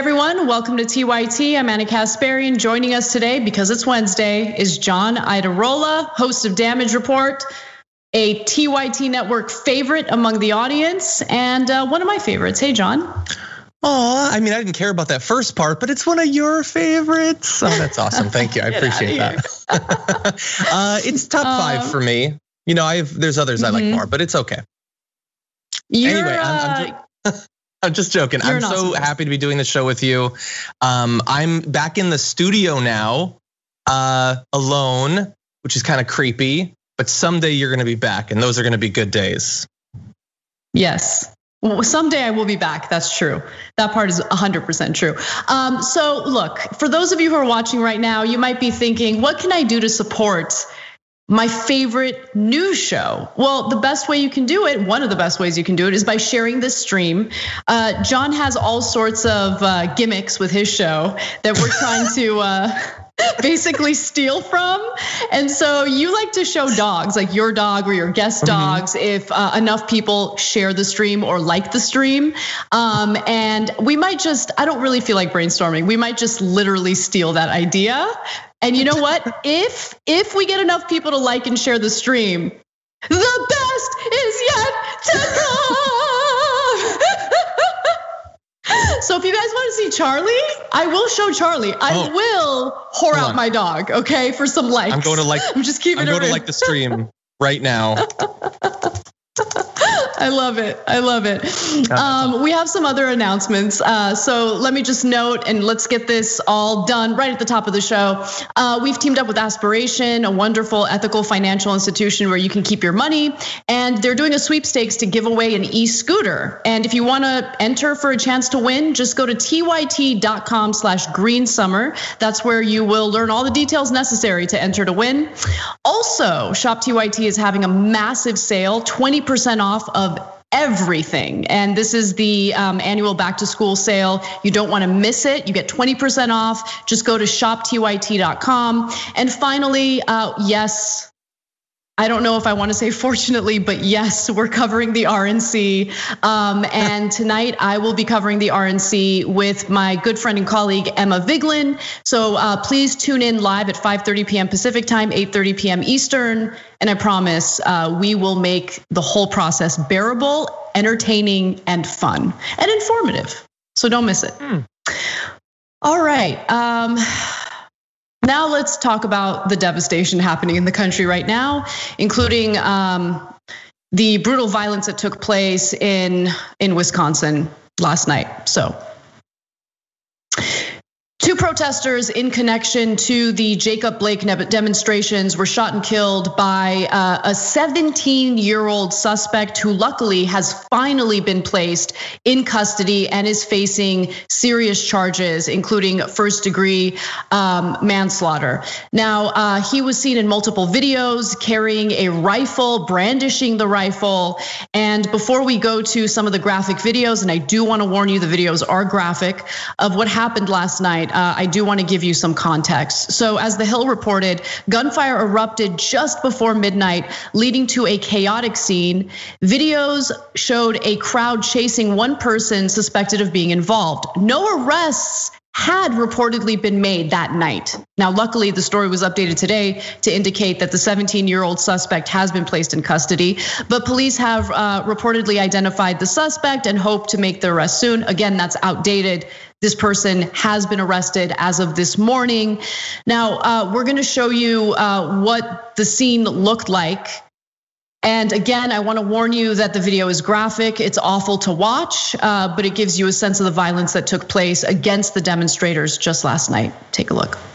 everyone, welcome to TYT. I'm Anna Kasparian. Joining us today, because it's Wednesday, is John Iadarola, host of Damage Report, a TYT Network favorite among the audience, and one of my favorites. Hey, John. Oh, I mean, I didn't care about that first part, but it's one of your favorites. Oh, that's awesome. Thank you. I appreciate that. It's top 5 for me. You know, there's others I like more, but it's okay. Anyway, I'm just joking. I'm so happy to be doing the show with you. I'm back in the studio now, alone, which is kind of creepy, but someday you're gonna be back and those are gonna be good days. Yes. Someday I will be back. That's true. That part is 100% true. So look, for those of you who are watching right now, you might be thinking, what can I do to support my favorite news show? Well, the best way you can do it, one of the best ways you can do it, is by sharing this stream. John has all sorts of gimmicks with his show that we're trying to basically steal from. And so you like to show dogs, like your dog or your guest dogs, if enough people share the stream or like the stream. And we might just, I don't really feel like brainstorming. We might just literally steal that idea. And you know what? If we get enough people to like and share the stream, the best is yet to come. So if you guys want to see Charlie, I will show Charlie. I will whore out my dog, okay, for some likes. I'm going to like. I'm just keeping it real. I'm going to like the stream right now. I love it. I love it. We have some other announcements. So let me just note, and let's get this all done right at the top of the show. We've teamed up with Aspiration, a wonderful ethical financial institution where you can keep your money. And they're doing a sweepstakes to give away an e-scooter. And if you want to enter for a chance to win, just go to tyt.com/greensummer. That's where you will learn all the details necessary to enter to win. Also, Shop TYT is having a massive sale, 20% off of everything. And this is the annual back to school sale. You don't want to miss it. You get 20% off. Just go to shoptyt.com. And finally, yes, I don't know if I want to say fortunately, but yes, we're covering the RNC. And tonight I will be covering the RNC with my good friend and colleague, Emma Vigeland. So please tune in live at 5:30 p.m. Pacific time, 8:30 p.m. Eastern. And I promise we will make the whole process bearable, entertaining, and fun, and informative. So don't miss it. All right. Now let's talk about the devastation happening in the country right now, including the brutal violence that took place in Wisconsin last night. So 2 protesters in connection to the Jacob Blake demonstrations were shot and killed by a 17-year-old suspect who luckily has finally been placed in custody and is facing serious charges, including first-degree manslaughter. Now, he was seen in multiple videos carrying a rifle, brandishing the rifle. And before we go to some of the graphic videos, and I do want to warn you, the videos are graphic, of what happened last night, I do want to give you some context. So as The Hill reported, gunfire erupted just before midnight, leading to a chaotic scene. Videos showed a crowd chasing one person suspected of being involved. No arrests had reportedly been made that night. Now, luckily, the story was updated today to indicate that the 17-year-old suspect has been placed in custody, but police have reportedly identified the suspect and hope to make the arrest soon. Again, that's outdated. This person has been arrested as of this morning. Now, we're gonna show you what the scene looked like. And again, I want to warn you that the video is graphic. It's awful to watch, but it gives you a sense of the violence that took place against the demonstrators just last night. Take a look.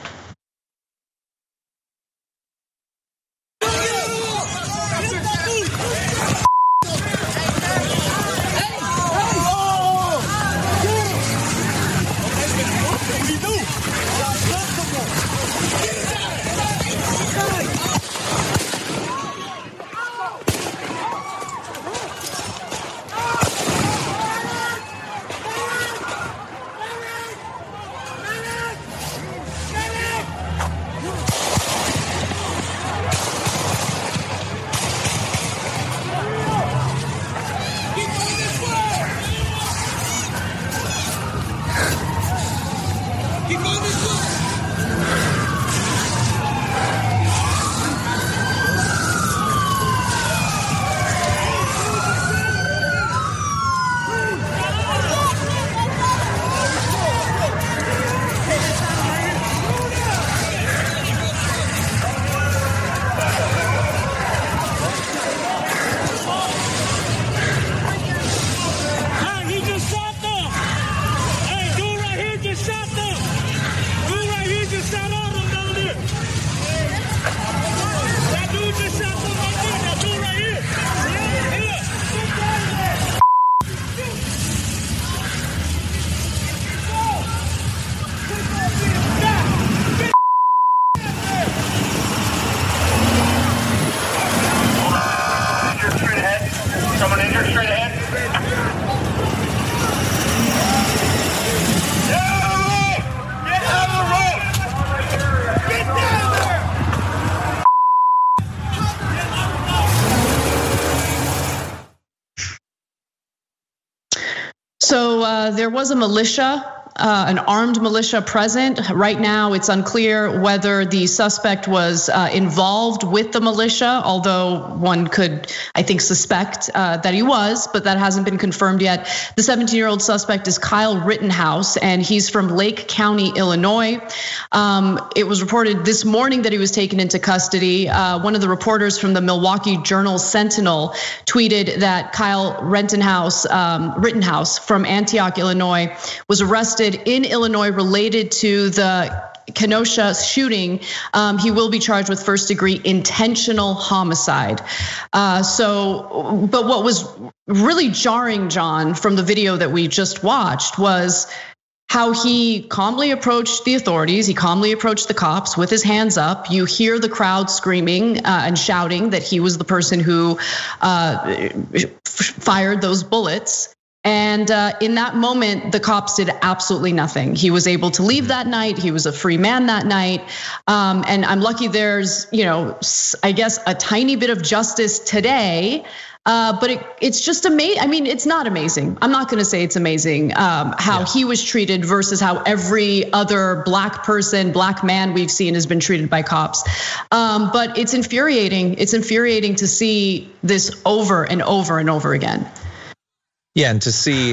there was a militia, an armed militia present. Right now, it's unclear whether the suspect was involved with the militia, although one could, I think, suspect that he was, but that hasn't been confirmed yet. The 17-year-old suspect is Kyle Rittenhouse, and he's from Lake County, Illinois. It was reported this morning that he was taken into custody. One of the reporters from the Milwaukee Journal-Sentinel tweeted that Kyle Rittenhouse from Antioch, Illinois, was arrested in Illinois related to the Kenosha shooting. He will be charged with first-degree intentional homicide. But what was really jarring, John, from the video that we just watched was how he calmly approached the authorities. He calmly approached the cops with his hands up. You hear the crowd screaming and shouting that he was the person who fired those bullets. And in that moment, the cops did absolutely nothing. He was able to leave that night. He was a free man that night. And I'm lucky there's, I guess, a tiny bit of justice today. But it's just amazing. I mean, it's not amazing. I'm not going to say it's amazing how he was treated versus how every other black person, black man we've seen has been treated by cops. But it's infuriating. It's infuriating to see this over and over and over again. Yeah, and to see,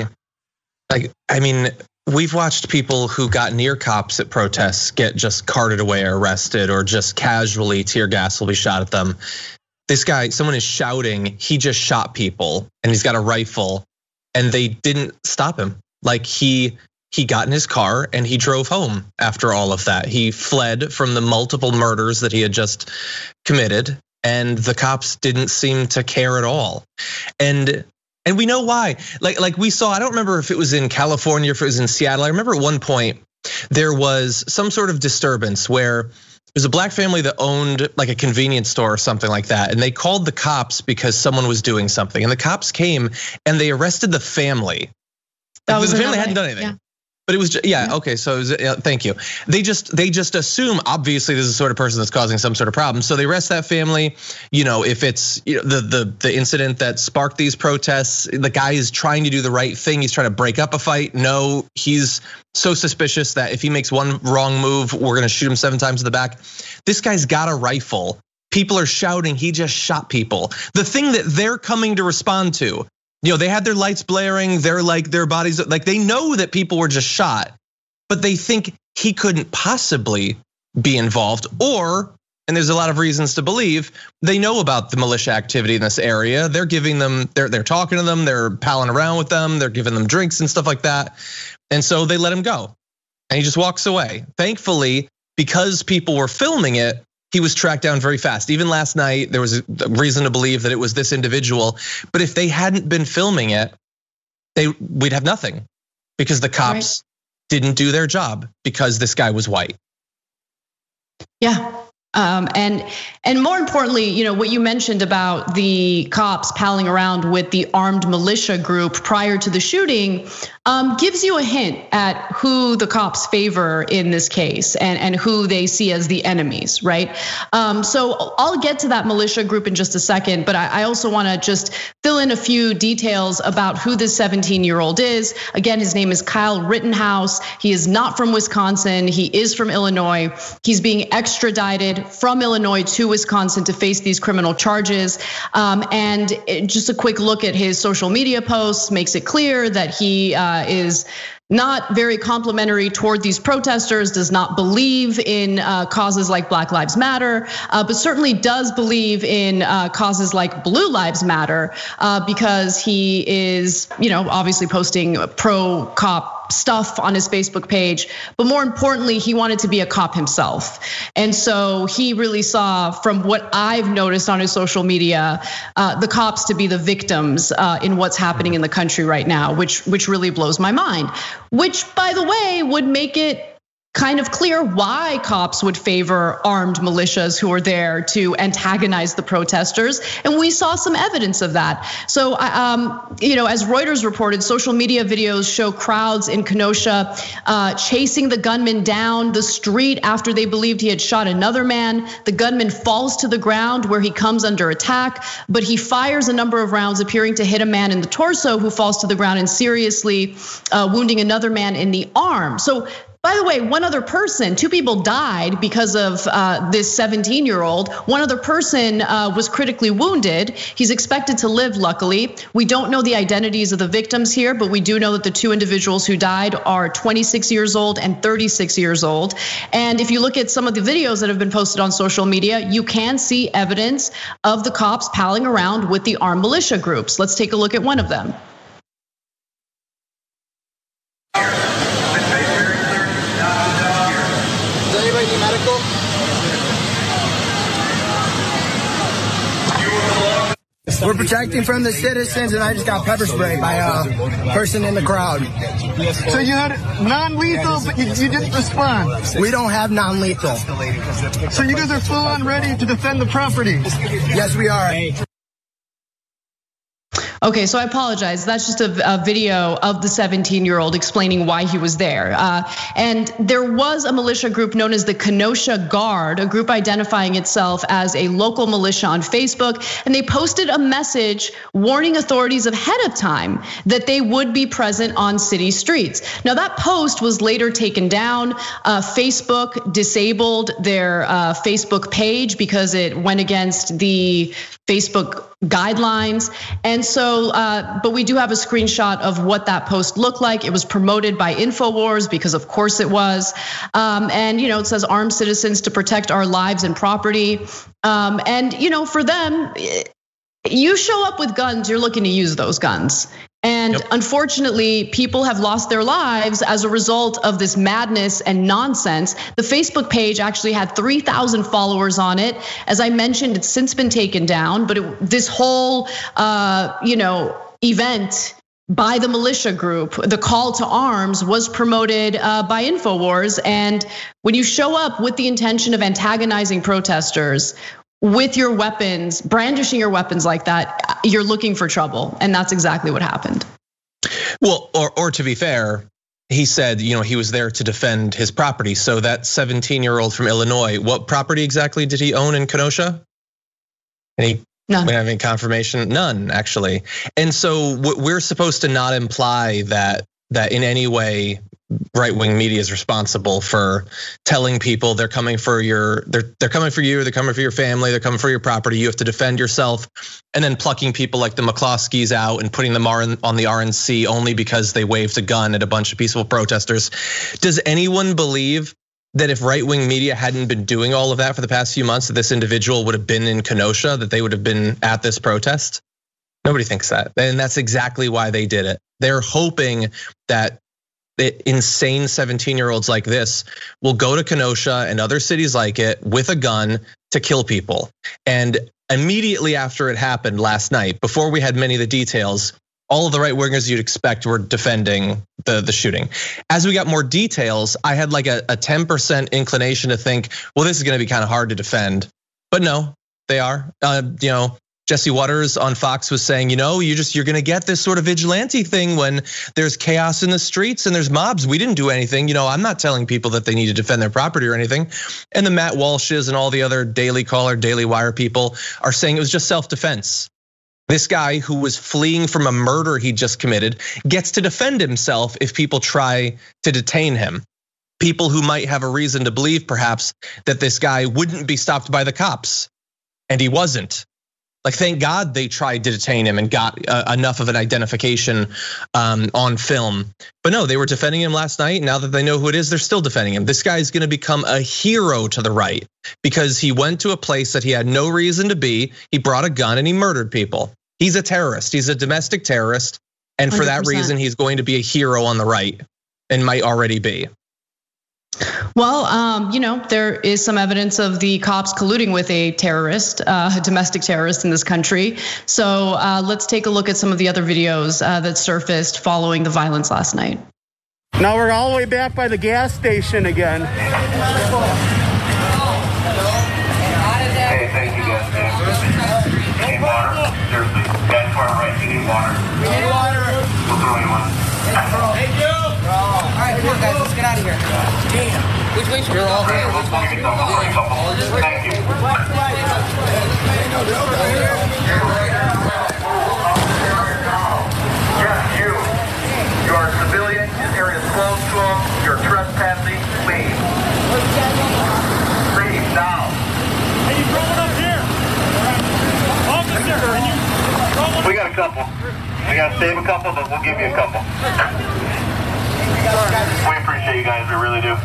we've watched people who got near cops at protests get just carted away or arrested, or just casually tear gas will be shot at them. This guy, someone is shouting, he just shot people and he's got a rifle and they didn't stop him. Like he got in his car and he drove home after all of that. He fled from the multiple murders that he had just committed, and the cops didn't seem to care at all. And we know why. Like we saw, I don't remember if it was in California or if it was in Seattle. I remember at one point there was some sort of disturbance where there's a black family that owned like a convenience store or something like that. And they called the cops because someone was doing something. And the cops came and they arrested the family. The family hadn't done anything. Yeah. But it was, okay, so it was, thank you. They just assume, obviously, this is the sort of person that's causing some sort of problem. So they arrest that family. If it's the incident that sparked these protests, the guy is trying to do the right thing. He's trying to break up a fight. No, he's so suspicious that if he makes one wrong move, we're gonna shoot him 7 times in the back. This guy's got a rifle. People are shouting, he just shot people. The thing that they're coming to respond to, they had their lights blaring, their bodies, they know that people were just shot, but they think he couldn't possibly be involved. Or, and there's a lot of reasons to believe, they know about the militia activity in this area. They're giving them, they're talking to them, they're palling around with them, they're giving them drinks and stuff like that. And so they let him go. And he just walks away. Thankfully, because people were filming it, he was tracked down very fast. Even last night, there was a reason to believe that it was this individual. But if they hadn't been filming it, we'd have nothing, because the cops didn't do their job because this guy was white. Yeah. And more importantly, what you mentioned about the cops palling around with the armed militia group prior to the shooting gives you a hint at who the cops favor in this case and who they see as the enemies, right? So I'll get to that militia group in just a second, but I also want to just fill in a few details about who this 17-year-old is. Again, his name is Kyle Rittenhouse. He is not from Wisconsin. He is from Illinois. He's being extradited from Illinois to Wisconsin to face these criminal charges. And just a quick look at his social media posts makes it clear that he is not very complimentary toward these protesters, does not believe in causes like Black Lives Matter, but certainly does believe in causes like Blue Lives Matter, because he is, obviously posting pro-cop stuff on his Facebook page, but more importantly, he wanted to be a cop himself. And so he really saw, from what I've noticed on his social media, the cops to be the victims in what's happening in the country right now, which really blows my mind. Which, by the way, would make it kind of clear why cops would favor armed militias who were there to antagonize the protesters. And we saw some evidence of that. So, as Reuters reported, social media videos show crowds in Kenosha chasing the gunman down the street after they believed he had shot another man. The gunman falls to the ground where he comes under attack, but he fires a number of rounds, appearing to hit a man in the torso who falls to the ground and seriously wounding another man in the arm. So, by the way, one other person, 2 people died because of this 17-year-old. One other person was critically wounded. He's expected to live, luckily. We don't know the identities of the victims here, but we do know that the 2 individuals who died are 26 years old and 36 years old. And if you look at some of the videos that have been posted on social media, you can see evidence of the cops palling around with the armed militia groups. Let's take a look at one of them. We're protecting from the citizens, and I just got pepper sprayed by a person in the crowd. So you had non-lethal, but you didn't respond? We don't have non-lethal. So you guys are full on ready to defend the property? Yes, we are. Okay, so I apologize. That's just a video of the 17-year-old explaining why he was there. And there was a militia group known as the Kenosha Guard, a group identifying itself as a local militia on Facebook. And they posted a message warning authorities ahead of time that they would be present on city streets. Now that post was later taken down. Facebook disabled their Facebook page because it went against the Facebook guidelines. And so, but we do have a screenshot of what that post looked like. It was promoted by InfoWars because of course it was. And it says armed citizens to protect our lives and property. And for them, you show up with guns, you're looking to use those guns. And unfortunately, people have lost their lives as a result of this madness and nonsense. The Facebook page actually had 3,000 followers on it. As I mentioned, it's since been taken down, but this whole, event by the militia group, the call to arms, was promoted by InfoWars. And when you show up with the intention of antagonizing protesters, with your weapons, brandishing your weapons like that, you're looking for trouble. And that's exactly what happened. Well, or to be fair, he said, he was there to defend his property. So that 17-year-old from Illinois, what property exactly did he own in Kenosha? None. We have any confirmation? None, actually. And so we're supposed to not imply that in any way right-wing media is responsible for telling people they're coming for they're coming for you, they're coming for your family, they're coming for your property. You have to defend yourself, and then plucking people like the McCloskeys out and putting them on the RNC only because they waved a gun at a bunch of peaceful protesters. Does anyone believe that if right-wing media hadn't been doing all of that for the past few months, that this individual would have been in Kenosha, that they would have been at this protest? Nobody thinks that, and that's exactly why they did it. They're hoping that insane 17-year-olds like this will go to Kenosha and other cities like it with a gun to kill people. And immediately after it happened last night, before we had many of the details, all of the right wingers you'd expect were defending the shooting. As we got more details, I had like a 10% inclination to think, well, this is gonna be kind of hard to defend. But no, they are. Jesse Waters on Fox was saying, you're gonna get this sort of vigilante thing when there's chaos in the streets and there's mobs. We didn't do anything. I'm not telling people that they need to defend their property or anything. And the Matt Walshes and all the other Daily Caller, Daily Wire people are saying it was just self-defense. This guy who was fleeing from a murder he just committed gets to defend himself if people try to detain him. People who might have a reason to believe perhaps that this guy wouldn't be stopped by the cops, and he wasn't. Like, thank God they tried to detain him and got enough of an identification on film. But no, they were defending him last night. Now that they know who it is, they're still defending him. This guy is gonna become a hero to the right because he went to a place that he had no reason to be. He brought a gun and he murdered people. He's a terrorist, he's a domestic terrorist. And for 100%. That reason, he's going to be a hero on the right and might already be. Well, there is some evidence of the cops colluding with a terrorist, a domestic terrorist in this country. So let's take a look at some of the other videos that surfaced following the violence last night. Now we're all the way back by the gas station again. Hey, thank you guys. Need water? Seriously. Guys, far right, you need water. We need water. We'll throw you one. Thank you. All right, come on, guys, let's get out of here. Damn. Which way should we all here? We'll give you a couple. Thank you. Yes, you. You're a civilian. This area is closed to them. You're trespassing. Leave. Leave now. Hey, you rolling up here? Officer, are you rolling? We got a couple. We got to save a couple, but we'll give you a couple. We appreciate you guys. We really do.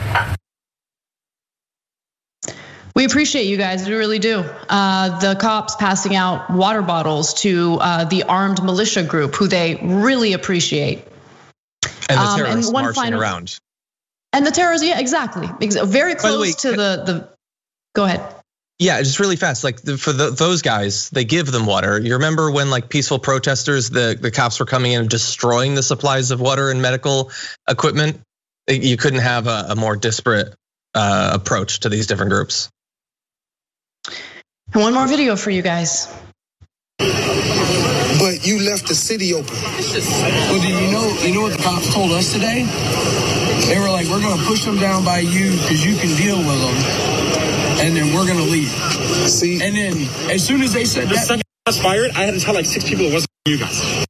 We appreciate you guys, we really do. The cops passing out water bottles to the armed militia group, who they really appreciate. And the terrorists marching around. And the terrorists, yeah, exactly. Very close to the. Go ahead. Yeah, just really fast. Like for those guys, they give them water. You remember when like peaceful protesters, the cops were coming in and destroying the supplies of water and medical equipment? You couldn't have a more disparate approach to these different groups. And one more video for you guys. But you left the city open. Well, do you know what the cops told us today? They were like, we're gonna push them down by you because you can deal with them, and then we're gonna leave. See? And then as soon as they said that, second I was fired, I had to tell like 6 people it wasn't you guys.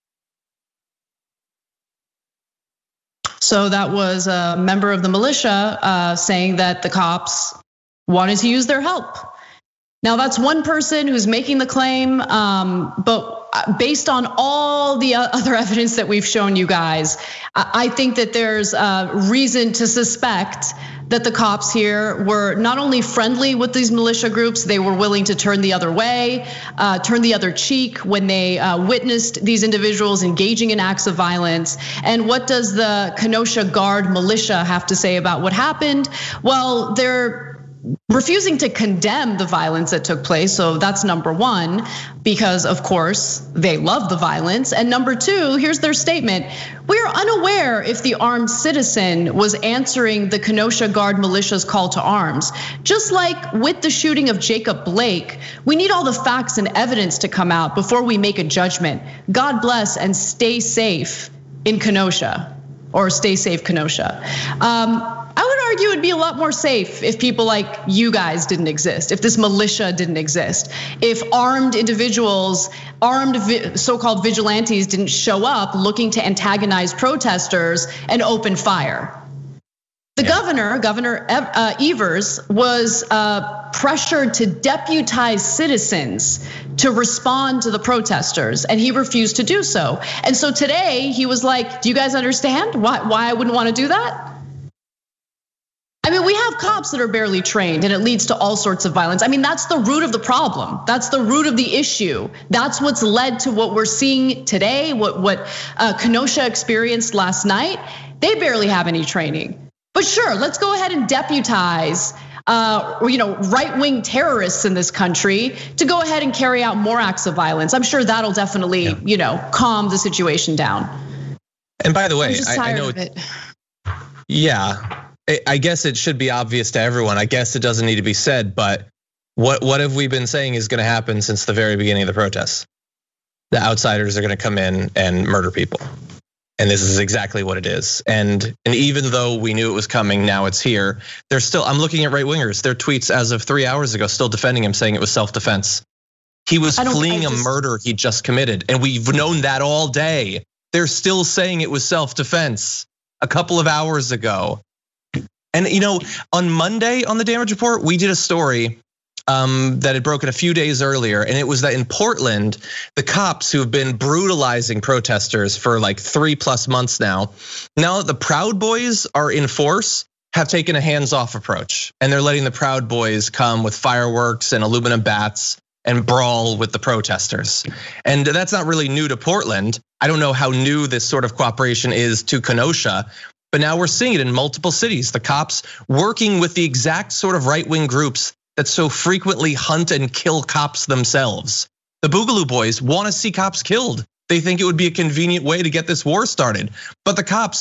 So that was a member of the militia saying that the cops wanted to use their help. Now that's one person who's making the claim, but based on all the other evidence that we've shown you guys, I think that there's reason to suspect that the cops here were not only friendly with these militia groups, they were willing to turn the other way, turn the other cheek when they witnessed these individuals engaging in acts of violence. And what does the Kenosha Guard militia have to say about what happened? Well, they're refusing to condemn the violence that took place. So that's number one, because of course they love the violence. And number two, here's their statement. We are unaware if the armed citizen was answering the Kenosha Guard militia's call to arms. Just like with the shooting of Jacob Blake, we need all the facts and evidence to come out before we make a judgment. God bless and stay safe in Kenosha, or stay safe Kenosha. I would argue it'd be a lot more safe if people like you guys didn't exist, if this militia didn't exist, if armed individuals, armed so-called vigilantes didn't show up looking to antagonize protesters and open fire. The Governor Evers, was pressured to deputize citizens to respond to the protesters, and he refused to do so. And so today he was like, do you guys understand why I wouldn't want to do that? I mean, we have cops that are barely trained and it leads to all sorts of violence. I mean, that's the root of the problem. That's the root of the issue. That's what's led to what we're seeing today, what Kenosha experienced last night. They barely have any training. But sure, let's go ahead and deputize right-wing terrorists in this country to go ahead and carry out more acts of violence. I'm sure that'll definitely, calm the situation down. And by the way, I know it. Yeah. I guess it should be obvious to everyone. I guess it doesn't need to be said, but what have we been saying is gonna happen since the very beginning of the protests? The outsiders are gonna come in and murder people. And this is exactly what it is. And even though we knew it was coming, now it's here. I'm looking at right wingers, their tweets as of 3 hours ago, still defending him, saying it was self-defense. He was fleeing a murder he just committed. And we've known that all day. They're still saying it was self-defense a couple of hours ago. And on Monday on the Damage Report, we did a story that had broken a few days earlier, and it was that in Portland, the cops who have been brutalizing protesters for like 3+ months now that the Proud Boys are in force, have taken a hands-off approach, and they're letting the Proud Boys come with fireworks and aluminum bats and brawl with the protesters. And that's not really new to Portland. I don't know how new this sort of cooperation is to Kenosha, but now we're seeing it in multiple cities. The cops working with the exact sort of right-wing groups that so frequently hunt and kill cops themselves. The Boogaloo Boys want to see cops killed. They think it would be a convenient way to get this war started. But the cops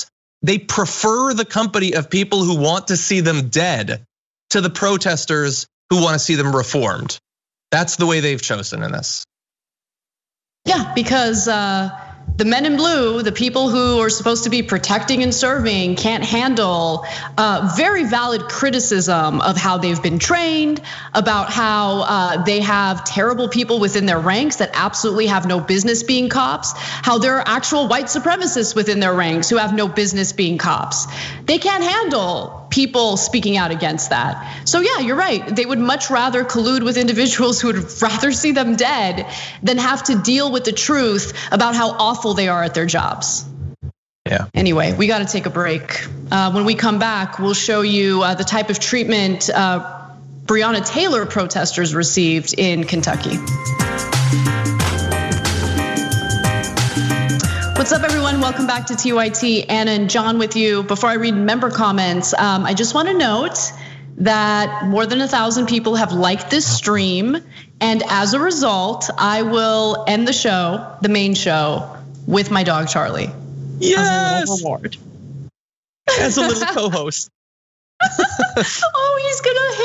they prefer the company of people who want to see them dead to the protesters who want to see them reformed. That's the way they've chosen in this. Yeah, because the men in blue, the people who are supposed to be protecting and serving, can't handle very valid criticism of how they've been trained, about how they have terrible people within their ranks that absolutely have no business being cops, how there are actual white supremacists within their ranks who have no business being cops. They can't handle people speaking out against that. So yeah, you're right. They would much rather collude with individuals who would rather see them dead than have to deal with the truth about how awful they are at their jobs. Yeah. Anyway, we got to take a break. When we come back, we'll show you the type of treatment Breonna Taylor protesters received in Kentucky. What's up, everyone? Welcome back to TYT. Anna and John with you. Before I read member comments, I just want to note that more than 1,000 people have liked this stream. And as a result, I will end the show, the main show, with my dog, Charlie. Yes! As a little reward. As a little co-host. Oh, he's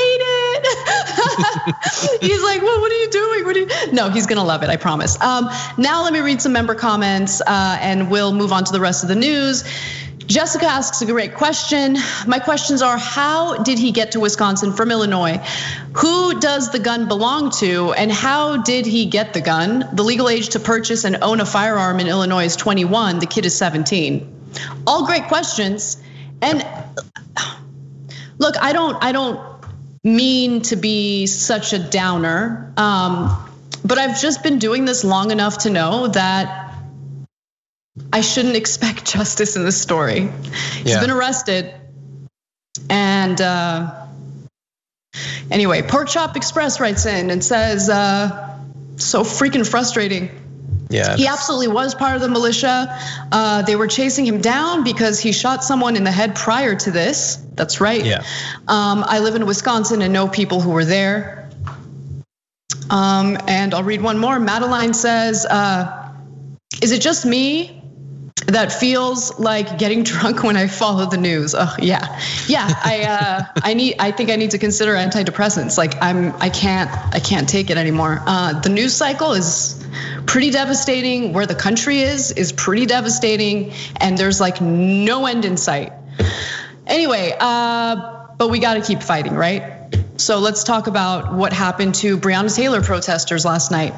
gonna hate it. He's like, well, what are you doing? No, he's gonna love it, I promise. Now let me read some member comments and we'll move on to the rest of the news. Jessica asks a great question. My questions are, how did he get to Wisconsin from Illinois? Who does the gun belong to? And how did he get the gun? The legal age to purchase and own a firearm in Illinois is 21. The kid is 17. All great questions. And look, I don't mean to be such a downer, but I've just been doing this long enough to know that I shouldn't expect justice in this story. He's been arrested. And anyway, Pork Chop Express writes in and says, so freaking frustrating. Yeah, he absolutely was part of the militia. They were chasing him down because he shot someone in the head prior to this. That's right. Yeah. I live in Wisconsin and know people who were there. And I'll read one more. Madeline says, is it just me that feels like getting drunk when I follow the news? Oh yeah. I think I need to consider antidepressants. Like I can't take it anymore. The news cycle is pretty devastating. Where the country is pretty devastating, and there's like no end in sight. Anyway, but we got to keep fighting, right? So let's talk about what happened to Breonna Taylor protesters last night.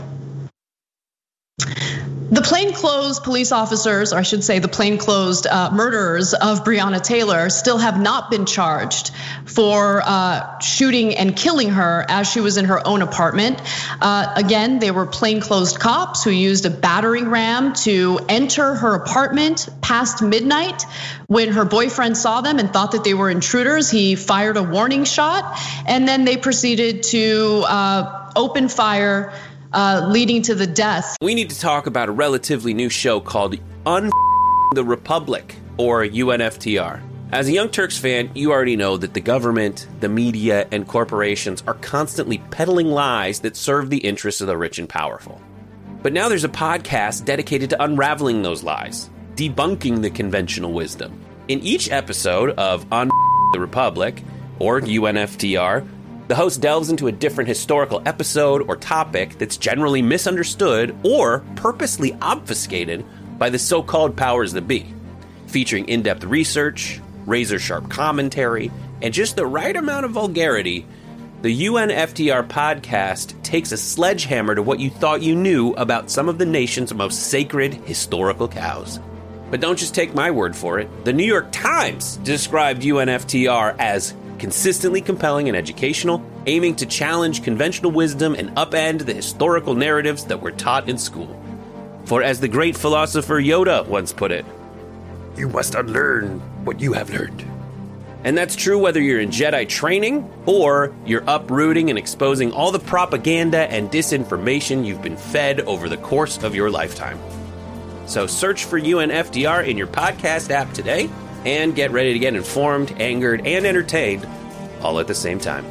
The plainclothes police officers, or I should say the plainclothes murderers of Breonna Taylor, still have not been charged for shooting and killing her as she was in her own apartment. Again, they were plainclothes cops who used a battering ram to enter her apartment past midnight. When her boyfriend saw them and thought that they were intruders, he fired a warning shot, and then they proceeded to open fire, leading to the death. We need to talk about a relatively new show called the Republic, or UNFTR. As a Young Turks fan, you already know that the government, the media, and corporations are constantly peddling lies that serve the interests of the rich and powerful. But now there's a podcast dedicated to unraveling those lies, debunking the conventional wisdom. In each episode of the Republic, or UNFTR, the host delves into a different historical episode or topic that's generally misunderstood or purposely obfuscated by the so-called powers that be, featuring in-depth research, razor-sharp commentary, and just the right amount of vulgarity. The UNFTR podcast takes a sledgehammer to what you thought you knew about some of the nation's most sacred historical cows. But don't just take my word for it. The New York Times described UNFTR as consistently compelling and educational, aiming to challenge conventional wisdom and upend the historical narratives that were taught in school. For as the great philosopher Yoda once put it, you must unlearn what you have learned. And that's true whether you're in Jedi training or you're uprooting and exposing all the propaganda and disinformation you've been fed over the course of your lifetime. So search for UNFTR in your podcast app today and get ready to get informed, angered, and entertained all at the same time.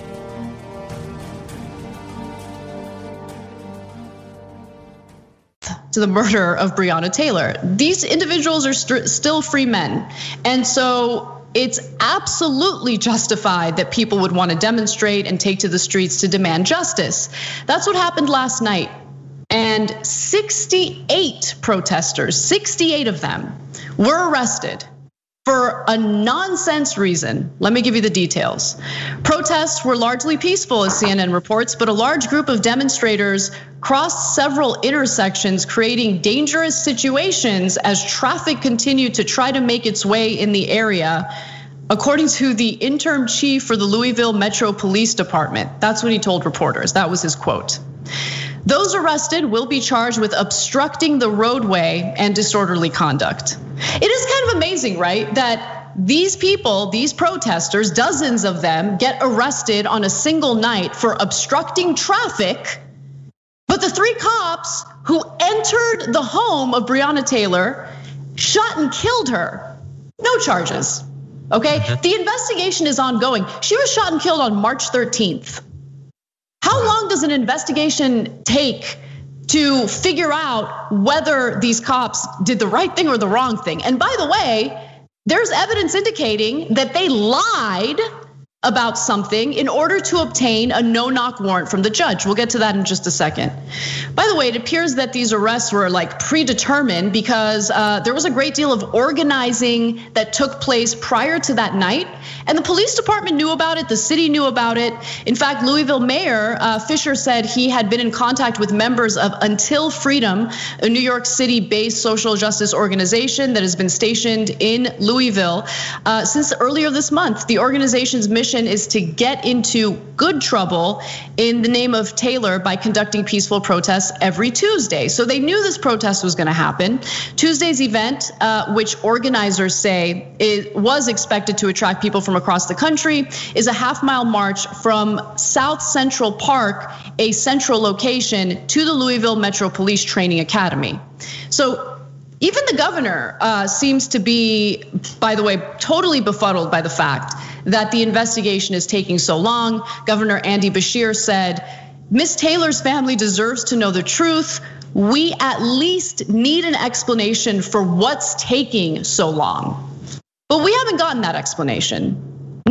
to the murder of Breonna Taylor. These individuals are still free men. And so it's absolutely justified that people would want to demonstrate and take to the streets to demand justice. That's what happened last night. And 68 protesters, 68 of them, were arrested for a nonsense reason. Let me give you the details. Protests were largely peaceful, as CNN reports, but a large group of demonstrators crossed several intersections, creating dangerous situations as traffic continued to try to make its way in the area, according to the interim chief for the Louisville Metro Police Department. That's what he told reporters. That was his quote. Those arrested will be charged with obstructing the roadway and disorderly conduct. It is kind of amazing, right? That these people, these protesters, dozens of them, get arrested on a single night for obstructing traffic. But the 3 cops who entered the home of Breonna Taylor, shot and killed her, no charges, okay? The investigation is ongoing. She was shot and killed on March 13th. How long does an investigation take to figure out whether these cops did the right thing or the wrong thing? And by the way, there's evidence indicating that they lied about something in order to obtain a no-knock warrant from the judge. We'll get to that in just a second. By the way, it appears that these arrests were like predetermined because there was a great deal of organizing that took place prior to that night. And the police department knew about it, the city knew about it. In fact, Louisville Mayor Fisher said he had been in contact with members of Until Freedom, a New York City-based social justice organization that has been stationed in Louisville since earlier this month. The organization's mission is to get into good trouble in the name of Taylor by conducting peaceful protests every Tuesday. So they knew this protest was going to happen. Tuesday's event, which organizers say it was expected to attract people from across the country, is a half-mile march from South Central Park, a central location, to the Louisville Metro Police Training Academy. So even the governor seems to be, by the way, totally befuddled by the fact that the investigation is taking so long. Governor Andy Beshear said, Miss Taylor's family deserves to know the truth. We at least need an explanation for what's taking so long. But we haven't gotten that explanation.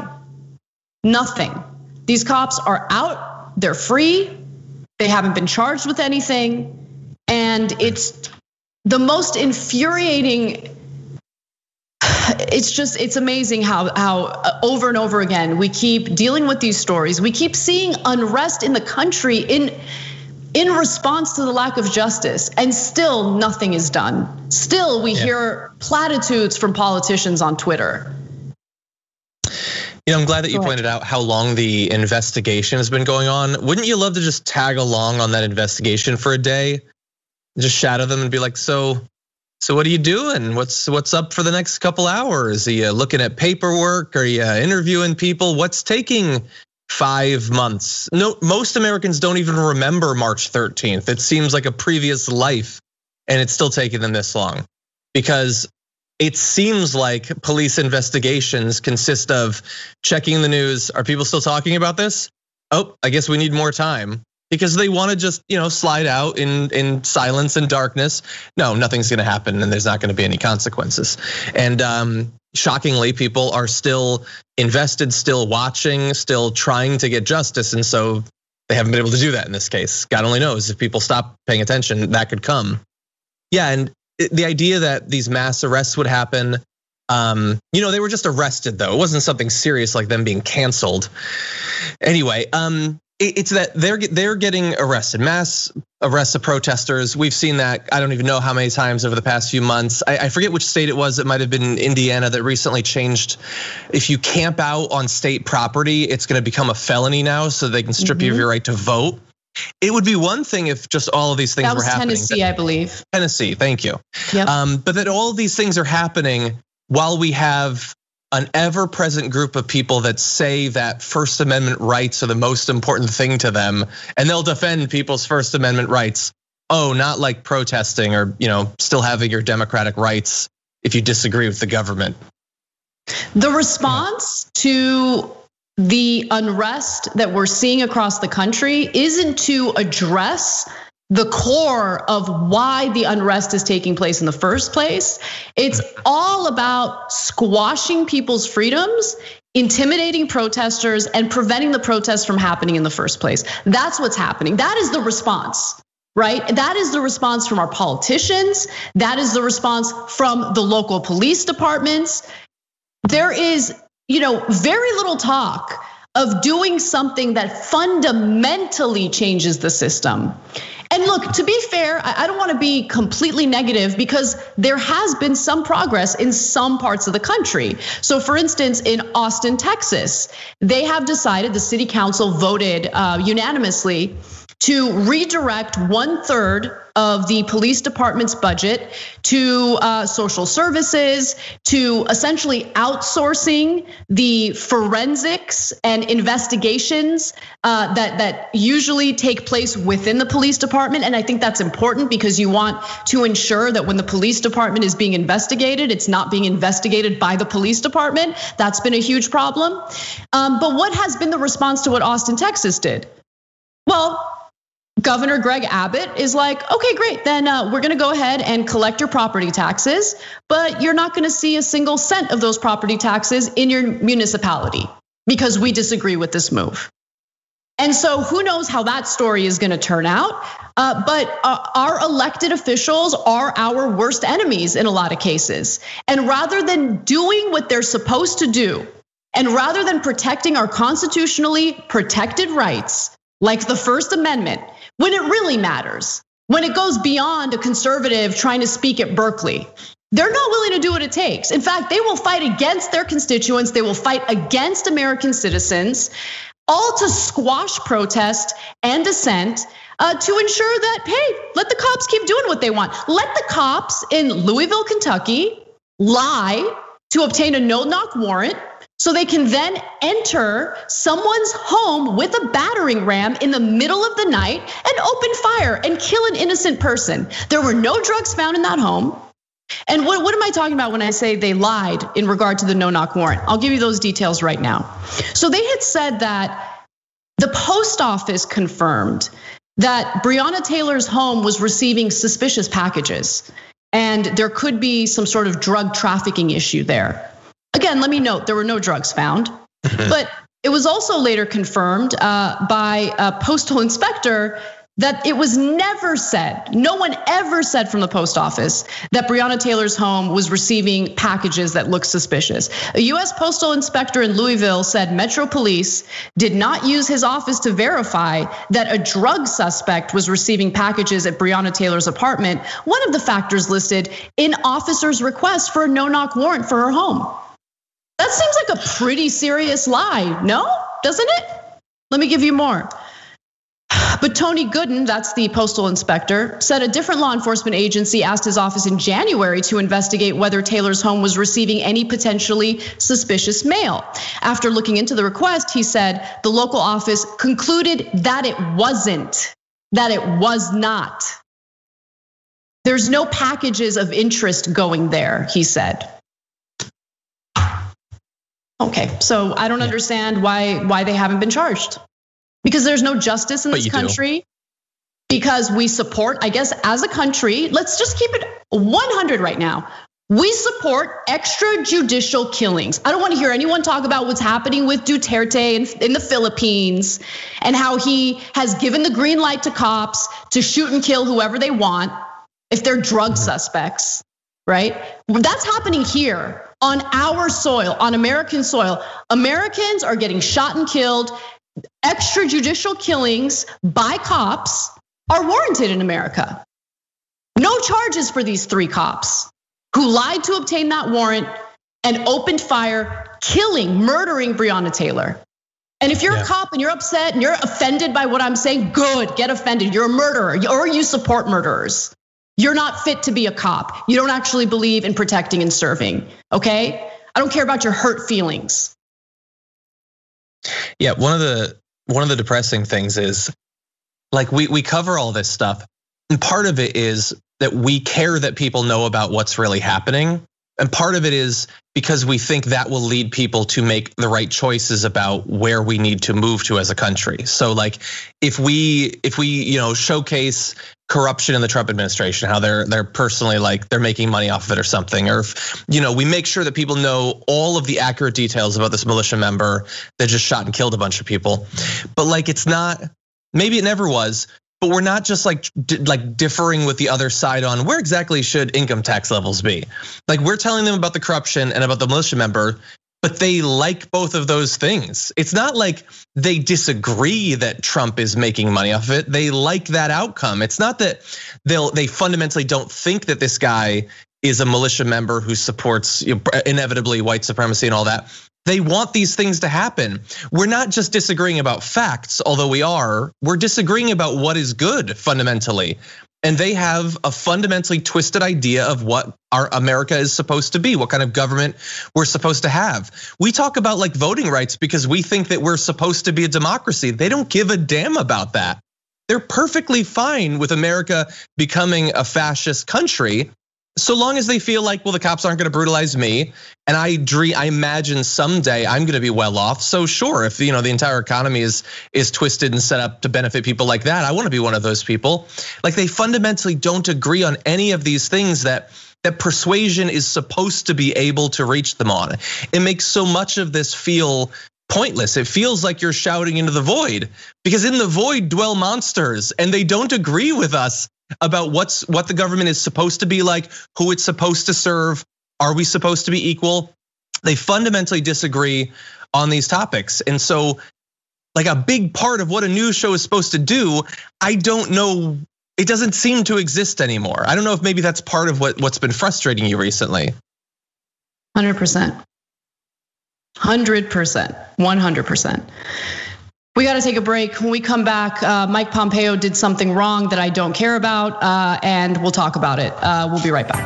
Nothing. These cops are out, they're free, they haven't been charged with anything. And it's the most infuriating. It's amazing how over and over again we keep dealing with these stories. We keep seeing unrest in the country in response to the lack of justice, and still nothing is done. Still, we hear platitudes from politicians on Twitter. You know, I'm glad that you pointed out how long the investigation has been going on. Wouldn't you love to just tag along on that investigation for a day? Just shadow them and be like, so what are you doing? What's up for the next couple hours? Are you looking at paperwork? Are you interviewing people? What's taking 5 months? No, most Americans don't even remember March 13th. It seems like a previous life, and it's still taking them this long. Because it seems like police investigations consist of checking the news. Are people still talking about this? Oh, I guess we need more time. Because they want to just, slide out in silence and darkness. No, nothing's going to happen, and there's not going to be any consequences. And shockingly, people are still invested, still watching, still trying to get justice, and so they haven't been able to do that in this case. God only knows if people stop paying attention, that could come. Yeah, and the idea that these mass arrests would happen, they were just arrested though. It wasn't something serious like them being canceled. Anyway, it's that they're getting arrested, mass arrests of protesters. We've seen that, I don't even know how many times over the past few months. I forget which state it was. It might have been Indiana that recently changed. If you camp out on state property, it's going to become a felony now, so they can strip you of your right to vote. It would be one thing if just all of these things were happening. That was Tennessee, I believe. Tennessee, thank you. Yep. But that all of these things are happening while we have an ever-present group of people that say that First Amendment rights are the most important thing to them, and they'll defend people's First Amendment rights. Oh, not like protesting or still having your democratic rights if you disagree with the government. The response to the unrest that we're seeing across the country isn't to address the core of why the unrest is taking place in the first place. It's all about squashing people's freedoms, intimidating protesters, and preventing the protests from happening in the first place. That's what's happening. That is the response, right? That is the response from our politicians. That is the response from the local police departments. There is, very little talk of doing something that fundamentally changes the system. And look, to be fair, I don't want to be completely negative because there has been some progress in some parts of the country. So for instance, in Austin, Texas, they have decided, the city council voted unanimously to redirect 1/3 of the police department's budget to social services, to essentially outsourcing the forensics and investigations that usually take place within the police department. And I think that's important because you want to ensure that when the police department is being investigated, it's not being investigated by the police department. That's been a huge problem. But what has been the response to what Austin, Texas did? Well, Governor Greg Abbott is like, okay, great, then we're gonna go ahead and collect your property taxes, but you're not gonna see a single cent of those property taxes in your municipality because we disagree with this move. And so who knows how that story is gonna turn out, but our elected officials are our worst enemies in a lot of cases. And rather than doing what they're supposed to do, and rather than protecting our constitutionally protected rights, like the First Amendment, when it really matters, when it goes beyond a conservative trying to speak at Berkeley, they're not willing to do what it takes. In fact, they will fight against their constituents. They will fight against American citizens, all to squash protest and dissent to ensure that, hey, let the cops keep doing what they want. Let the cops in Louisville, Kentucky lie to obtain a no-knock warrant so they can then enter someone's home with a battering ram in the middle of the night and open fire and kill an innocent person. There were no drugs found in that home. And what am I talking about when I say they lied in regard to the no-knock warrant? I'll give you those details right now. So they had said that the post office confirmed that Breonna Taylor's home was receiving suspicious packages, and there could be some sort of drug trafficking issue there. Again, let me note, there were no drugs found, but it was also later confirmed by a postal inspector that it was never said, no one ever said from the post office that Breonna Taylor's home was receiving packages that looked suspicious. A US postal inspector in Louisville said Metro Police did not use his office to verify that a drug suspect was receiving packages at Breonna Taylor's apartment, one of the factors listed in officers' request for a no-knock warrant for her home. That seems like a pretty serious lie, no? Doesn't it? Let me give you more. But Tony Gooden, that's the postal inspector, said a different law enforcement agency asked his office in January to investigate whether Taylor's home was receiving any potentially suspicious mail. After looking into the request, he said the local office concluded that it wasn't, that it was not. There's no packages of interest going there, he said. Okay, so I don't understand why they haven't been charged. Because there's no justice in this country. Because we support, I guess, as a country, let's just keep it 100 right now. We support extrajudicial killings. I don't want to hear anyone talk about what's happening with Duterte in the Philippines and how he has given the green light to cops to shoot and kill whoever they want if they're drug suspects, right? That's happening here on our soil, on American soil. Americans are getting shot and killed. Extrajudicial killings by cops are warranted in America. No charges for these 3 cops who lied to obtain that warrant and opened fire, killing, murdering Breonna Taylor. And if you're a cop and you're upset and you're offended by what I'm saying, good, get offended. You're a murderer or you support murderers. You're not fit to be a cop. You don't actually believe in protecting and serving, okay? I don't care about your hurt feelings. Yeah, one of the depressing things is, like, we cover all this stuff, and part of it is that we care that people know about what's really happening, and part of it is because we think that will lead people to make the right choices about where we need to move to as a country. So like if we showcase corruption in the Trump administration, how they're personally like they're making money off of it or something, or if we make sure that people know all of the accurate details about this militia member that just shot and killed a bunch of people. But like it's not, maybe it never was, but we're not just like differing with the other side on where exactly should income tax levels be. Like we're telling them about the corruption and about the militia member, but they like both of those things. It's not like they disagree that Trump is making money off of it. They like that outcome. It's not that they fundamentally don't think that this guy is a militia member who supports inevitably white supremacy and all that. They want these things to happen. We're not just disagreeing about facts, although we are. We're disagreeing about what is good fundamentally. And they have a fundamentally twisted idea of what our America is supposed to be, what kind of government we're supposed to have. We talk about like voting rights because we think that we're supposed to be a democracy. They don't give a damn about that. They're perfectly fine with America becoming a fascist country, so long as they feel like, well, the cops aren't gonna brutalize me. And I imagine someday I'm gonna be well off. So sure, if the entire economy is twisted and set up to benefit people like that, I wanna be one of those people. Like they fundamentally don't agree on any of these things that persuasion is supposed to be able to reach them on. It makes so much of this feel pointless. It feels like you're shouting into the void, because in the void dwell monsters, and they don't agree with us about what the government is supposed to be like, who it's supposed to serve, are we supposed to be equal? They fundamentally disagree on these topics. And so like a big part of what a news show is supposed to do, I don't know, it doesn't seem to exist anymore. I don't know if maybe that's part of what's been frustrating you recently. 100%. 100%. We got to take a break. When we come back, Mike Pompeo did something wrong that I don't care about, and we'll talk about it. We'll be right back.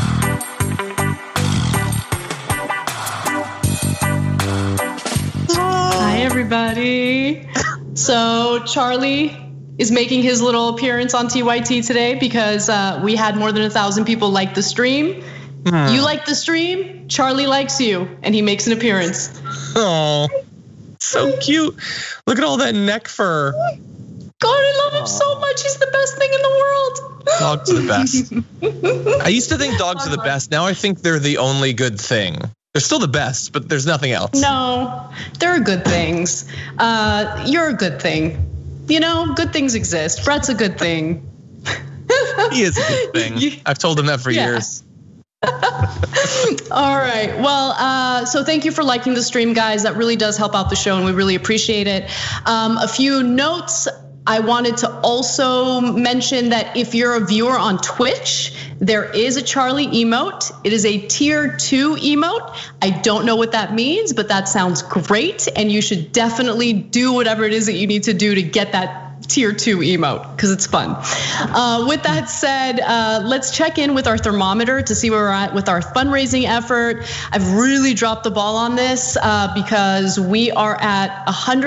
Hi, everybody. So Charlie is making his little appearance on TYT today because we had more than 1,000 people like the stream. You like the stream, Charlie likes you, and he makes an appearance. Oh. So cute. Look at all that neck fur. God, I love him so much. He's the best thing in the world. Dogs are the best. I used to think dogs are the best. Now I think they're the only good thing. They're still the best, but there's nothing else. No, there are good things. You're a good thing. Good things exist. Brett's a good thing. He is a good thing. I've told him that for years. All right. Well, so thank you for liking the stream, guys. That really does help out the show, and we really appreciate it. A few notes. I wanted to also mention that if you're a viewer on Twitch, there is a Charlie emote. It is a tier 2 emote. I don't know what that means, but that sounds great. And you should definitely do whatever it is that you need to do to get that tier 2 emote, because it's fun. With that said, let's check in with our thermometer to see where we're at with our fundraising effort. I've really dropped the ball on this because we are at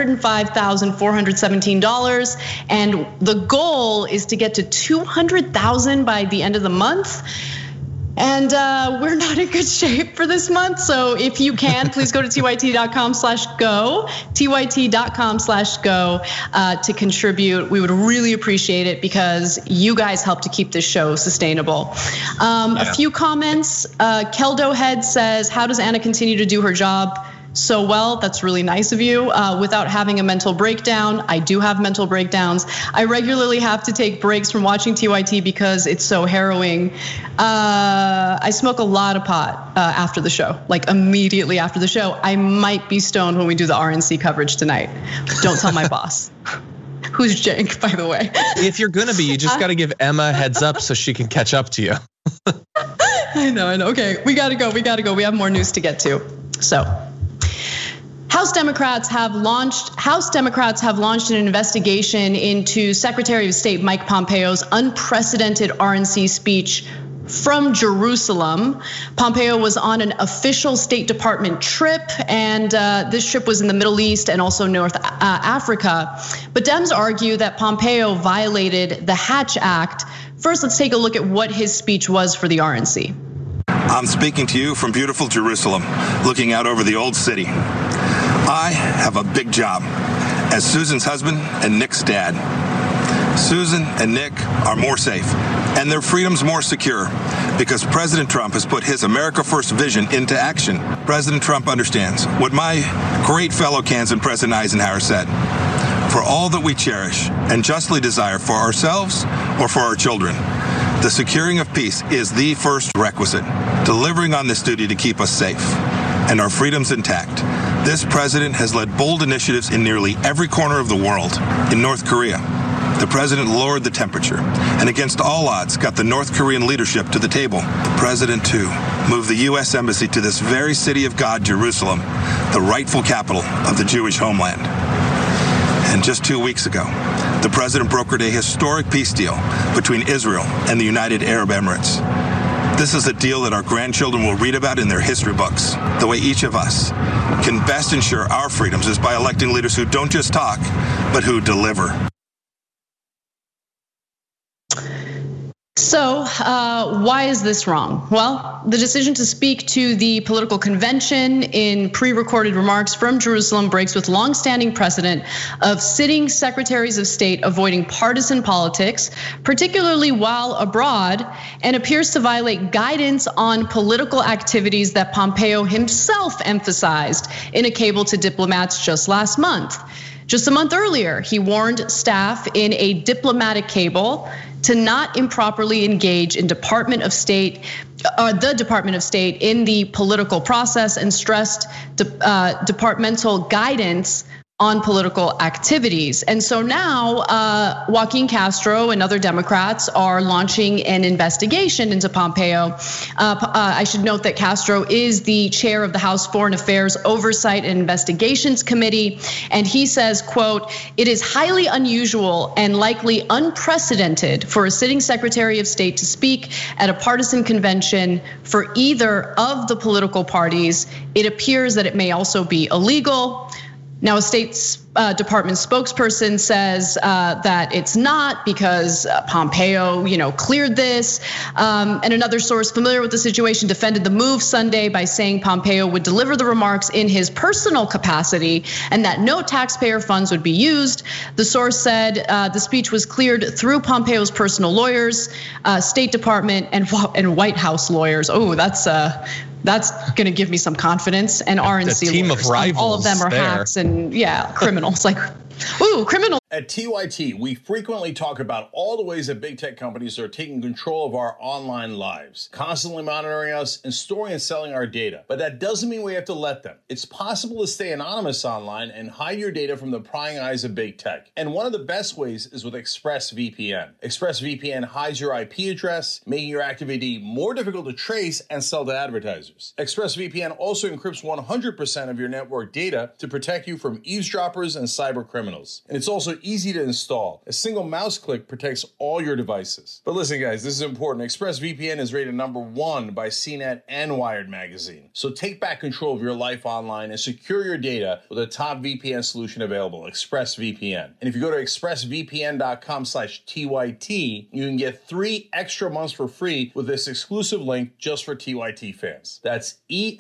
$105,417, and the goal is to get to 200,000 by the end of the month. And we're not in good shape for this month. So if you can, please go to tyt.com/go, tyt.com/go to contribute. We would really appreciate it because you guys help to keep this show sustainable. A few comments. Keldo Head says, how does Anna continue to do her job so well? That's really nice of you. Without having a mental breakdown. I do have mental breakdowns. I regularly have to take breaks from watching TYT because it's so harrowing. I smoke a lot of pot after the show, like immediately after the show. I might be stoned when we do the RNC coverage tonight. Don't tell my boss. Who's Jank, by the way. If you're gonna be, you just gotta give Emma a heads up so she can catch up to you. I know. Okay, we gotta go. We have more news to get to. So. House Democrats have launched an investigation into Secretary of State Mike Pompeo's unprecedented RNC speech from Jerusalem. Pompeo was on an official State Department trip, and this trip was in the Middle East and also North Africa. But Dems argue that Pompeo violated the Hatch Act. First, let's take a look at what his speech was for the RNC. I'm speaking to you from beautiful Jerusalem, looking out over the old city. I have a big job as Susan's husband and Nick's dad. Susan and Nick are more safe, and their freedom's more secure because President Trump has put his America First vision into action. President Trump understands what my great fellow Kansan President Eisenhower said. For all that we cherish and justly desire for ourselves or for our children, the securing of peace is the first requisite, delivering on this duty to keep us safe and our freedoms intact. This president has led bold initiatives in nearly every corner of the world. In North Korea, the president lowered the temperature and against all odds got the North Korean leadership to the table. The president, too, moved the U.S. Embassy to this very city of God, Jerusalem, the rightful capital of the Jewish homeland. And just 2 weeks ago, the president brokered a historic peace deal between Israel and the United Arab Emirates. This is a deal that our grandchildren will read about in their history books. The way each of us can best ensure our freedoms is by electing leaders who don't just talk, but who deliver. So why is this wrong? Well, the decision to speak to the political convention in pre-recorded remarks from Jerusalem breaks with longstanding precedent of sitting secretaries of state avoiding partisan politics, particularly while abroad, and appears to violate guidance on political activities that Pompeo himself emphasized in a cable to diplomats just last month. Just a month earlier, he warned staff in a diplomatic cable to not improperly engage in the Department of State in the political process and stressed departmental guidance on political activities. And so now Joaquin Castro and other Democrats are launching an investigation into Pompeo. I should note that Castro is the chair of the House Foreign Affairs Oversight and Investigations Committee. And he says, quote, "It is highly unusual and likely unprecedented for a sitting Secretary of State to speak at a partisan convention for either of the political parties. It appears that it may also be illegal." Now, a State Department spokesperson says that it's not because Pompeo, cleared this. And another source familiar with the situation defended the move Sunday by saying Pompeo would deliver the remarks in his personal capacity and that no taxpayer funds would be used. The source said the speech was cleared through Pompeo's personal lawyers, State Department, and White House lawyers. Oh, that's going to give me some confidence. And RNC the team lawyers, of rivals, all of them are hacks and criminals. Like, ooh, criminal. At TYT, we frequently talk about all the ways that big tech companies are taking control of our online lives, constantly monitoring us and storing and selling our data. But that doesn't mean we have to let them. It's possible to stay anonymous online and hide your data from the prying eyes of big tech. And one of the best ways is with ExpressVPN. ExpressVPN hides your IP address, making your activity more difficult to trace and sell to advertisers. ExpressVPN also encrypts 100% of your network data to protect you from eavesdroppers and cyber criminals. And it's also easy to install. A single mouse click protects all your devices. But listen, guys, this is important. ExpressVPN is rated #1 by CNET and Wired magazine. So take back control of your life online and secure your data with a top VPN solution available, ExpressVPN. And if you go to expressvpn.com/TYT, you can get 3 extra months for free with this exclusive link just for TYT fans. That's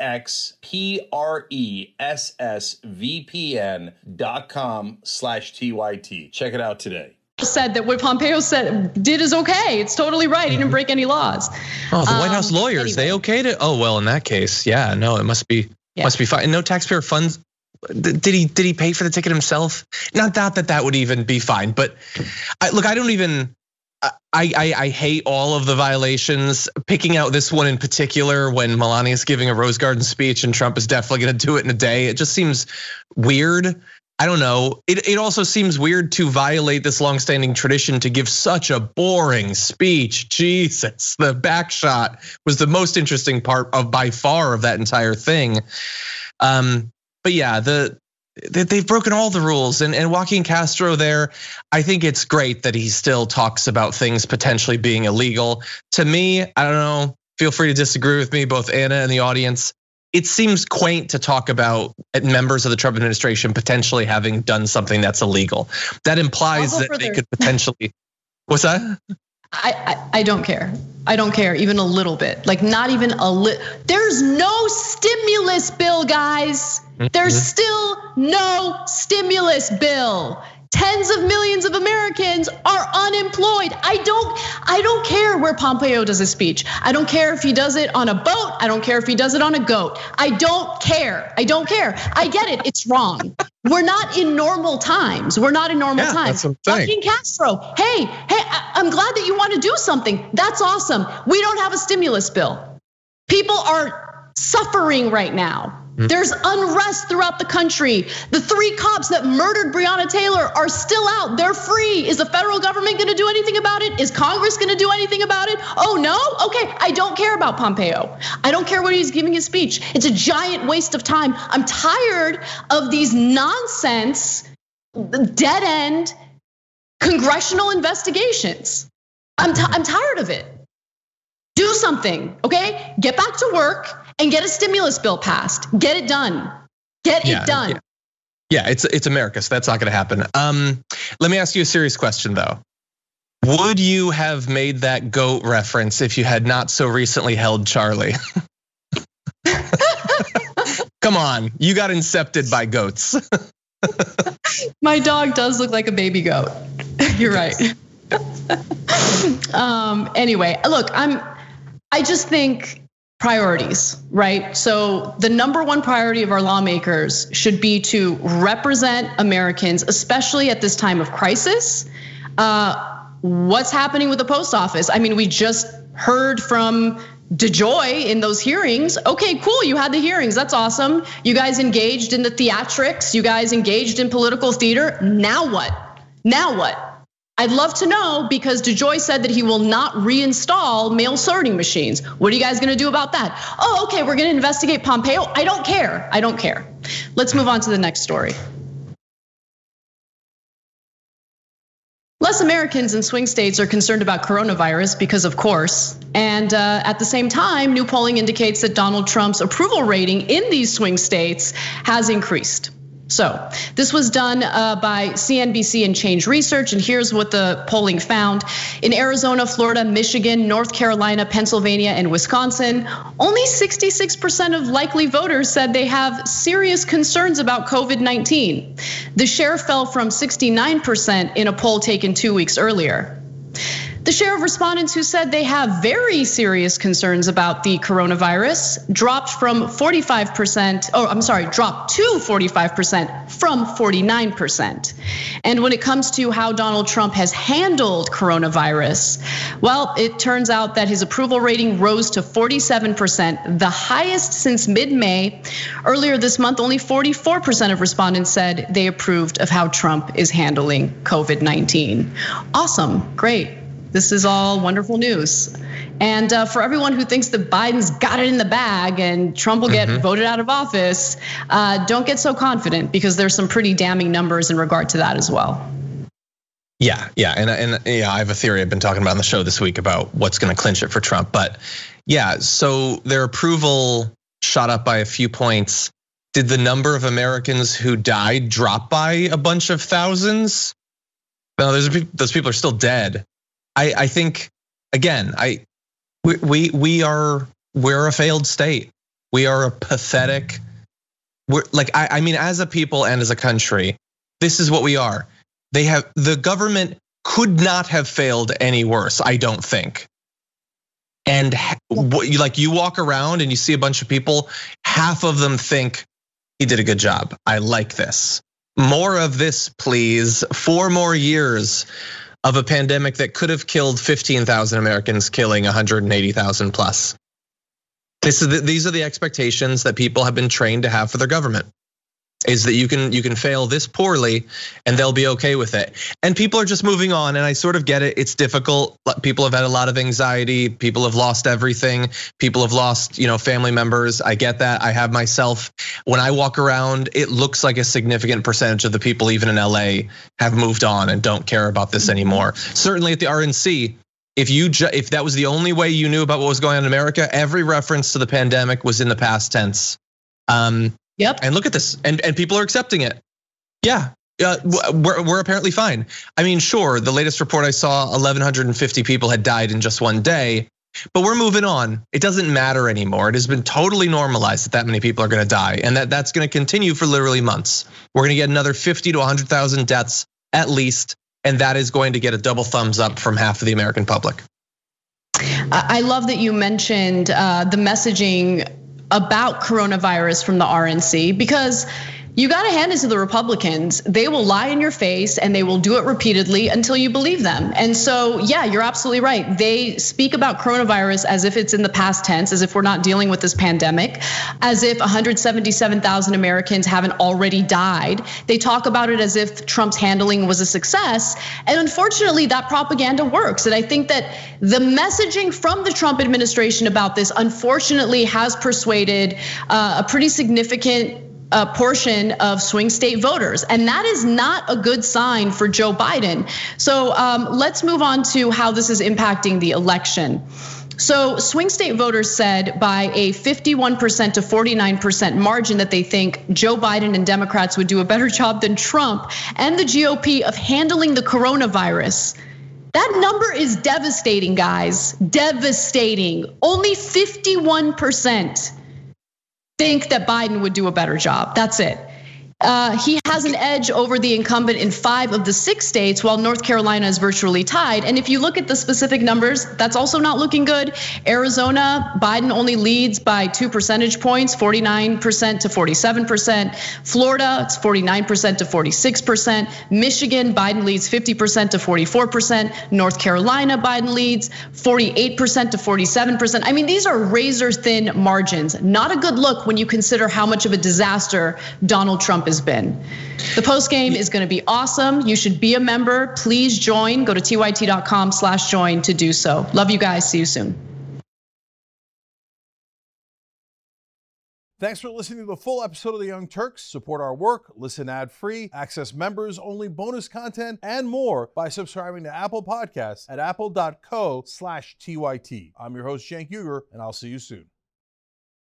expressvpn.com/TYT. Check it out today. Said that what Pompeo did is okay. It's totally right. He didn't break any laws. Oh, the White House lawyers, they okayed it? Oh, well, in that case, yeah, no, it must be fine. No taxpayer funds. Did he pay for the ticket himself? Not that would even be fine. But I hate all of the violations. Picking out this one in particular when Melania's giving a Rose Garden speech and Trump is definitely going to do it in a day. It just seems weird. I don't know. It also seems weird to violate this longstanding tradition to give such a boring speech. Jesus, the back shot was the most interesting part by far of that entire thing. But yeah, they've broken all the rules, and Joaquin Castro there, I think it's great that he still talks about things potentially being illegal. To me, I don't know, feel free to disagree with me, both Anna and the audience. It seems quaint to talk about members of the Trump administration potentially having done something that's illegal. That implies that they could potentially, what's that? I don't care. I don't care even a little bit. Like not even a little. There's no stimulus bill, guys. There's still no stimulus bill. Tens of millions of Americans are unemployed. I don't care where Pompeo does his speech. I don't care if he does it on a boat. I don't care if he does it on a goat. I don't care. I don't care. I get it. It's wrong. We're not in normal times. We're not in normal times. Joaquin Castro, hey, I'm glad that you want to do something. That's awesome. We don't have a stimulus bill. People are suffering right now. There's unrest throughout the country. The 3 cops that murdered Breonna Taylor are still out. They're free. Is the federal government gonna do anything about it? Is Congress gonna do anything about it? Oh no? Okay, I don't care about Pompeo. I don't care what he's giving his speech. It's a giant waste of time. I'm tired of these nonsense, dead end congressional investigations. I'm tired of it. Do something, okay? Get back to work and get a stimulus bill passed. Get it done. Get it done. Yeah, it's America, so that's not gonna happen. Let me ask you a serious question though. Would you have made that goat reference if you had not so recently held Charlie? Come on, you got incepted by goats. My dog does look like a baby goat. You're right. Anyway, look, I just think priorities, right? So the number one priority of our lawmakers should be to represent Americans, especially at this time of crisis. What's happening with the post office? I mean, we just heard from DeJoy in those hearings. Okay, cool, you had the hearings, that's awesome. You guys engaged in the theatrics, you guys engaged in political theater. Now what? Now what? I'd love to know, because DeJoy said that he will not reinstall mail sorting machines. What are you guys gonna do about that? Oh, okay, we're gonna investigate Pompeo. I don't care, I don't care. Let's move on to the next story. Less Americans in swing states are concerned about coronavirus because, of course, and at the same time, new polling indicates that Donald Trump's approval rating in these swing states has increased. So this was done by CNBC and Change Research, and here's what the polling found. In Arizona, Florida, Michigan, North Carolina, Pennsylvania, and Wisconsin, only 66% of likely voters said they have serious concerns about COVID-19. The share fell from 69% in a poll taken 2 weeks earlier. The share of respondents who said they have very serious concerns about the coronavirus dropped to 45% from 49%. And when it comes to how Donald Trump has handled coronavirus, well, it turns out that his approval rating rose to 47%, the highest since mid-May. Earlier this month, only 44% of respondents said they approved of how Trump is handling COVID-19. Awesome, great. This is all wonderful news. And for everyone who thinks that Biden's got it in the bag and Trump will get voted out of office, don't get so confident, because there's some pretty damning numbers in regard to that as well. Yeah, and I have a theory I've been talking about on the show this week about what's gonna clinch it for Trump. But yeah, so their approval shot up by a few points. Did the number of Americans who died drop by a bunch of thousands? No, those people are still dead. I think, again, we're a failed state. We are a pathetic. I mean, as a people and as a country, this is what we are. The government could not have failed any worse, I don't think. And you walk around and you see a bunch of people, half of them think he did a good job. I like this. More of this, please. 4 more years of a pandemic that could have killed 15,000 Americans, killing 180,000 plus. These are the expectations that people have been trained to have for their government. Is that you can fail this poorly and they'll be okay with it. And people are just moving on, and I sort of get it. It's difficult. People have had a lot of anxiety. People have lost everything. People have lost, family members. I get that. I have myself. When I walk around, it looks like a significant percentage of the people, even in LA, have moved on and don't care about this anymore. Certainly at the RNC, if that was the only way you knew about what was going on in America, every reference to the pandemic was in the past tense. Yep. And look at this, and people are accepting it. Yeah, we're apparently fine. I mean, sure, the latest report I saw, 1,150 people had died in just one day. But we're moving on. It doesn't matter anymore. It has been totally normalized that many people are going to die, and that's going to continue for literally months. We're going to get another 50 to 100,000 deaths at least, and that is going to get a double thumbs up from half of the American public. I love that you mentioned the messaging about coronavirus from the RNC, because you got to hand it to the Republicans. They will lie in your face and they will do it repeatedly until you believe them. And so, yeah, you're absolutely right. They speak about coronavirus as if it's in the past tense, as if we're not dealing with this pandemic, as if 177,000 Americans haven't already died. They talk about it as if Trump's handling was a success. And unfortunately, that propaganda works. And I think that the messaging from the Trump administration about this, unfortunately, has persuaded a pretty significant portion of swing state voters. And that is not a good sign for Joe Biden. So let's move on to how this is impacting the election. So swing state voters said by a 51% to 49% margin that they think Joe Biden and Democrats would do a better job than Trump and the GOP of handling the coronavirus. That number is devastating, guys. Devastating. Only 51% think that Biden would do a better job. That's it. He has an edge over the incumbent in 5 of the 6 states, while North Carolina is virtually tied. And if you look at the specific numbers, that's also not looking good. Arizona, Biden only leads by 2 percentage points, 49% to 47%. Florida, it's 49% to 46%. Michigan, Biden leads 50% to 44%. North Carolina, Biden leads 48% to 47%. I mean, these are razor thin margins. Not a good look when you consider how much of a disaster Donald Trump has been. The post game is going to be awesome. You should be a member. Please join. Go to tyt.com/join to do so. Love you guys. See you soon. Thanks for listening to the full episode of The Young Turks. Support our work, listen ad-free, access members-only bonus content, and more by subscribing to Apple Podcasts at apple.co/TYT. I'm your host, Cenk Uygur, and I'll see you soon.